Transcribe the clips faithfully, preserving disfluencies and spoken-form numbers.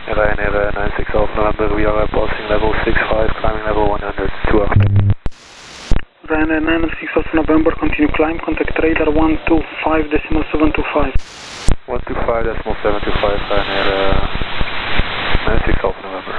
Ryanair nine six Alpha November, we are passing level six five, climbing level one hundred, two after. Ryanair nine six Alpha November, continue climb, contact radar one two five decimal seven two five. one two five decimal seven two five, Ryanair uh, nine six Alpha November.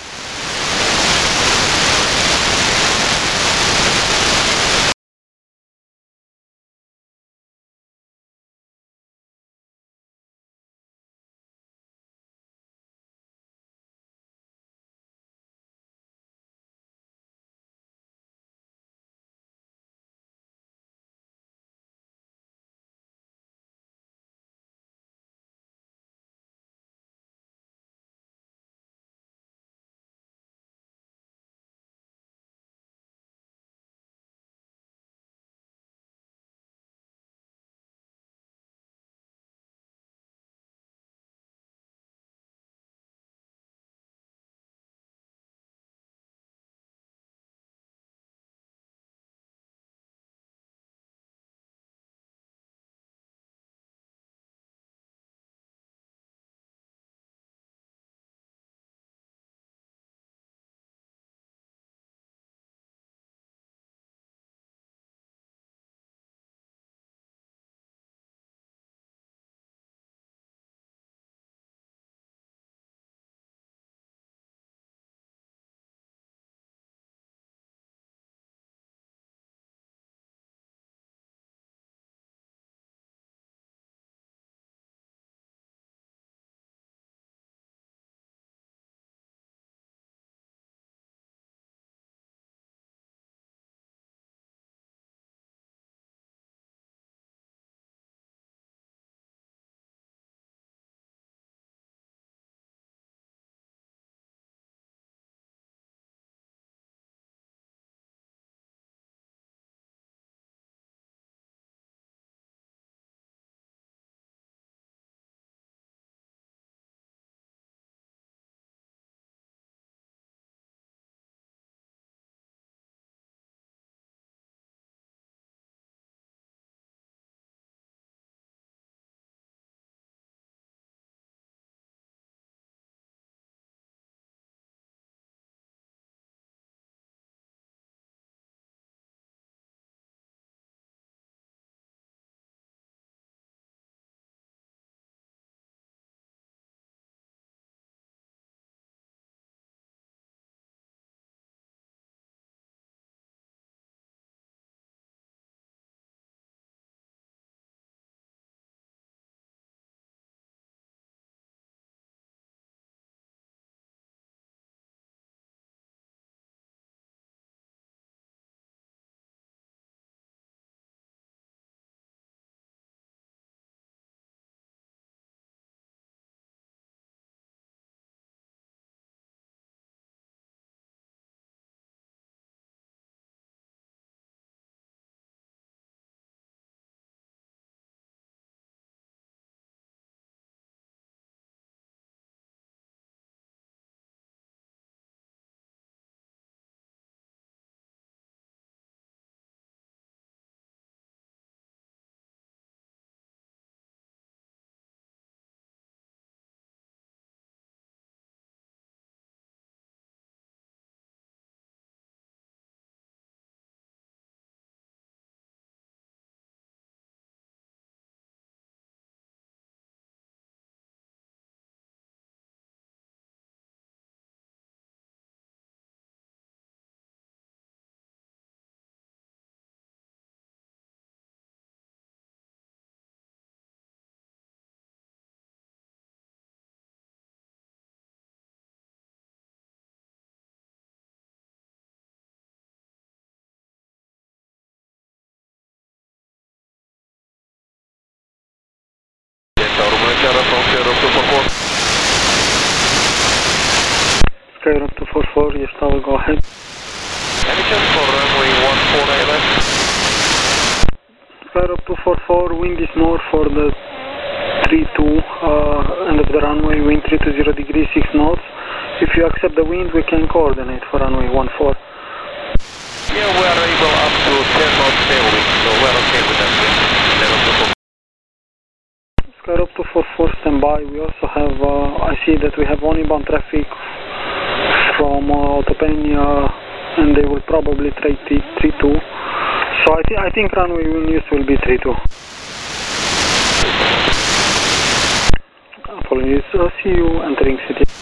Skyrock two four four, yes tower, go ahead. Any chance for runway one four nine left? Skyrock two four four, wind is north for the three two, uh, end of the runway, wind three two zero degrees, six knots. If you accept the wind, we can coordinate for runway one four. Yeah, we are able up to ten knots tailwind, so we are okay with that wind. Skyrock two four four standby. We also have, uh, I see that we have on inbound traffic from uh, Otopenia, and they will probably try three two. So I, th I think runway wind use will be three two. Apologies, uh, see you entering city.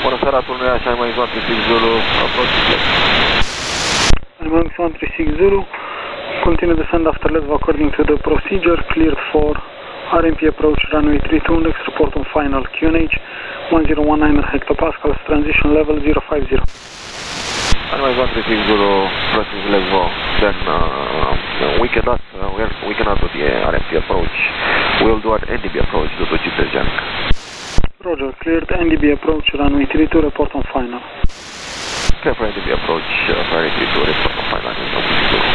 Bună seara, turnul așa, mai one three six Zulu, approach flex. Animal one three six Zulu, continue descend after Lesbo according to the procedure, cleared for R M P approach runway three two, next report on final Q N H one zero one nine hectopascals, transition level zero five zero. Animal one three six Zulu, proceed Lesbo, then uh, we cannot, uh, we, are, we cannot do the R M P approach, we'll do an N D B approach due to G P S jamming. Roger, cleared N D B approach runway three two, report on final. Clear for N D B approach, uh, runway three two, report on final, no Zulu.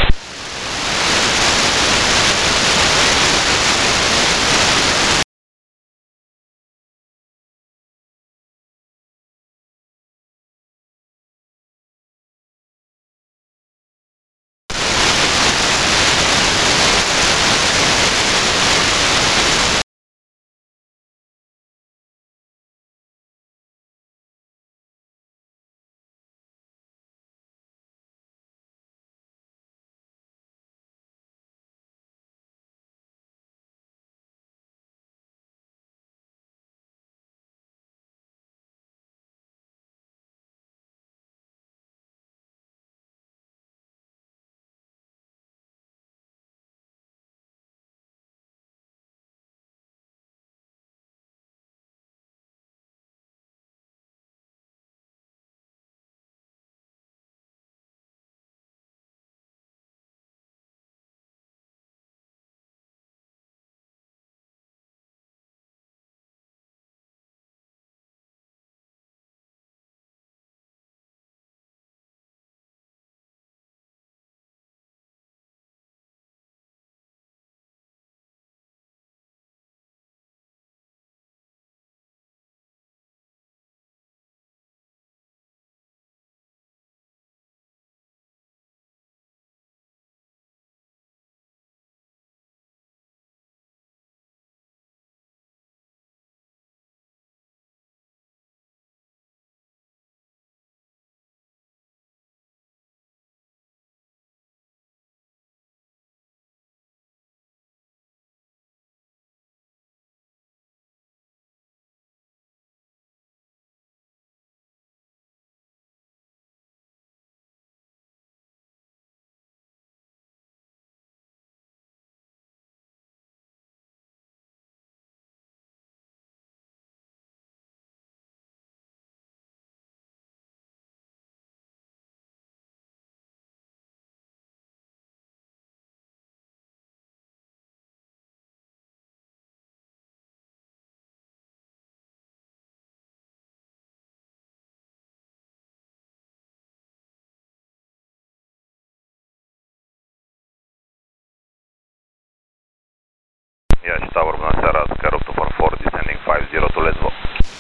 Yash Tower, bună seara, Skyrock two four four, descending five zero to Lesbo.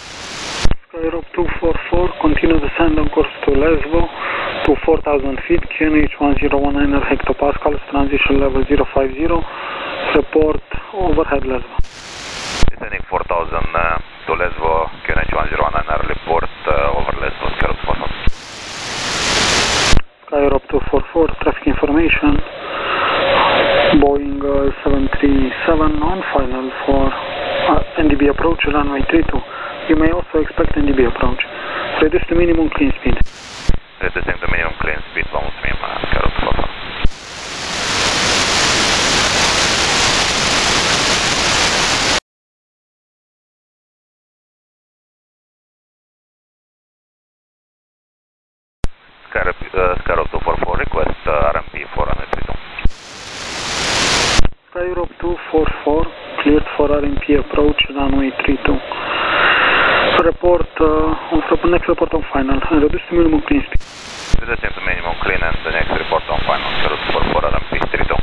Skyrock two four four, continue descend on course to Lesbo, to four thousand feet, Q N H one zero one nine hectopascals, transition level zero five zero, report overhead Lesbo. Descending four thousand uh, to Lesbo, Q N H one zero one nine report uh, over Lesbo, Skyrock two four four. Skyrock two four four, traffic information, Boeing uh, seven three seven on final for uh, N D B approach, runway three two. You may also expect N D B approach. Reduce to minimum clean speed. Reducing the minimum clean speed, vă mulțumim, uh, Skyrock two four four. Skyrock, uh, Skyrock two four four, request uh, R M P for runway three two. Skyrock two four four, cleared for R M P approach, runway three two. Report uh, on next report on final, and reduce to minimum clean speed. Reducing the minimum clean and the next report on final, Skyrock two four four, R M P three two.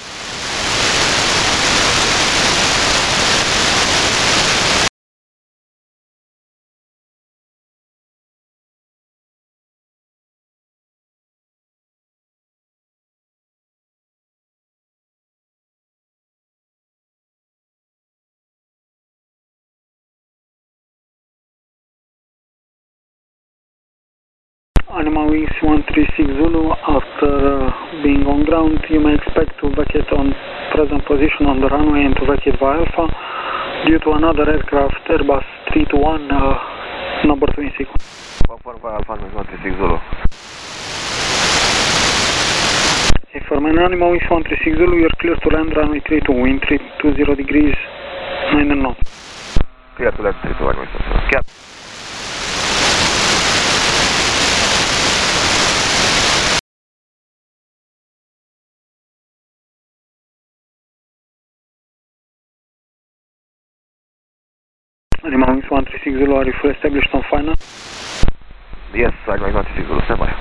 Anima Wings one three six Zulu, after uh, being on ground, you may expect to vacate on present position on the runway and to vacate via Alpha due to another aircraft, Airbus three two one, uh, Number two in sequence. one four five Alpha Wings one three six Zulu. Affirm, Animal Wings one three six Zulu, you're clear to land runway three two, wind three two zero degrees, nine and knots. Clear to land three two one Wings one three. Cap. Animal Wings one three six Zulu, are you full established on final? Yes, Animal Wings one three six Zulu, stand by.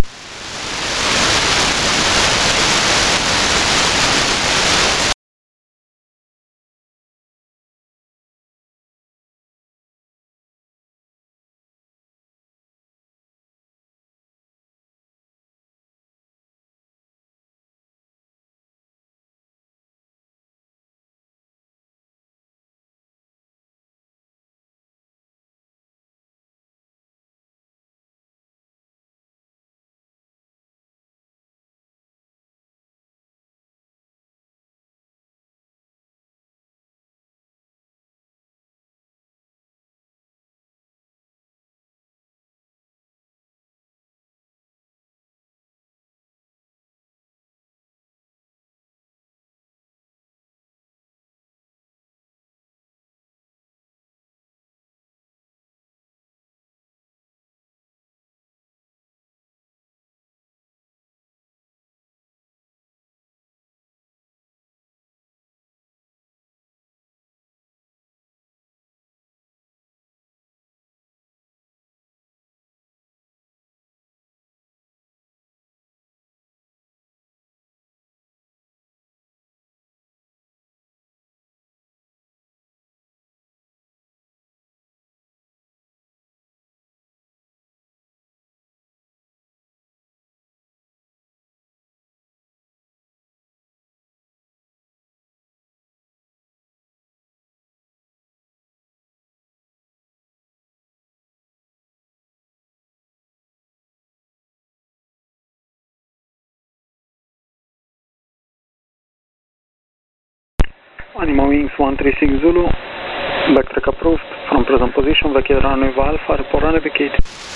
Animal Wings one three six Zulu, backtrack approved, from present position, vacate runway Alpha, report run vacate.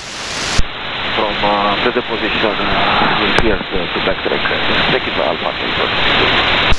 From uh, present position, uh, we'll clear to, to backtrack. Uh, take it to Alpha, take it.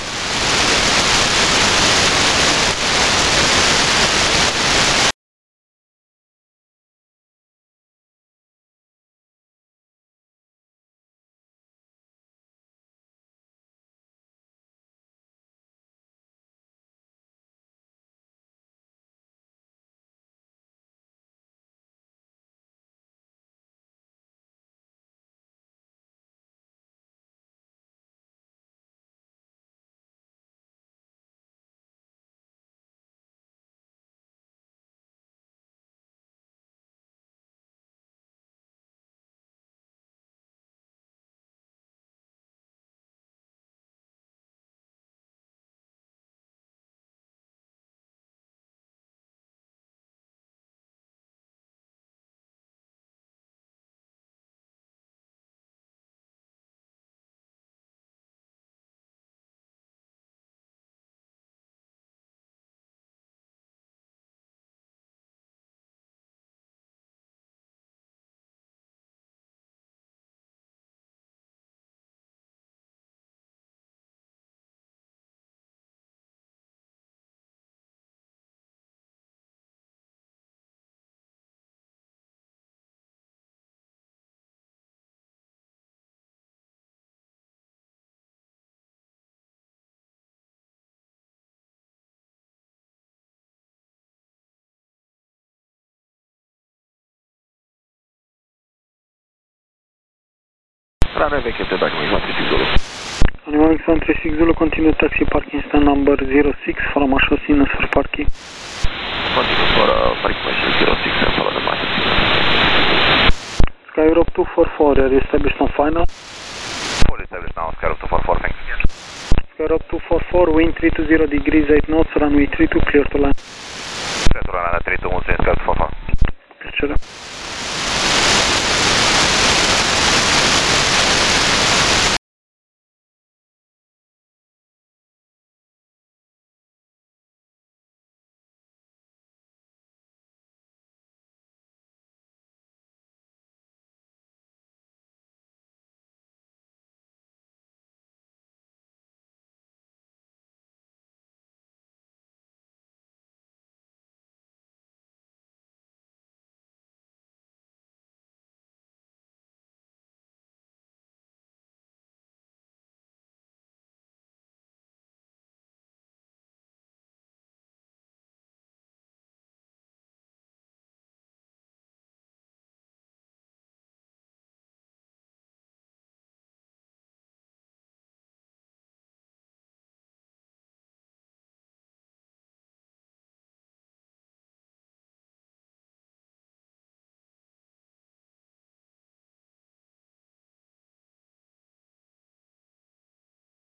Runway vacated, Animal Wings one three six Zulu. Animal Wings one three six Zulu, continue taxi parking stand number zero six, follow Marshall Siemens for parking. Continue for uh, parking position zero six and follow the Marshall Siemens. Sky Europe two four four, are you established on final? Fully established now, Sky Europe two four four, thanks. Sky Europe two four four, wind three two zero degrees, eight knots, runway three two, clear to land. Clear to land three two, one three, Sky Europe two four four. Clear.